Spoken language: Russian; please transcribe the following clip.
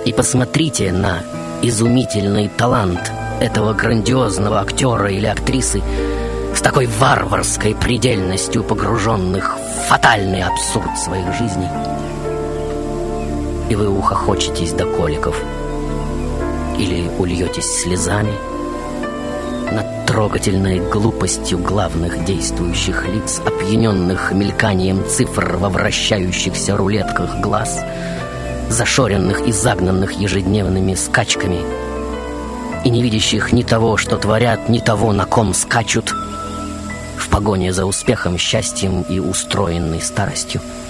И посмотрите на изумительный талант этого грандиозного актера или актрисы, с такой варварской предельностью погруженных в фатальный абсурд своих жизней. И вы ухохочетесь до коликов или ульетесь слезами над трогательной глупостью главных действующих лиц, опьяненных мельканием цифр во вращающихся рулетках глаз, зашоренных и загнанных ежедневными скачками, и не видящих ни того, что творят, ни того, на ком скачут, в погоне за успехом, счастьем и устроенной старостью.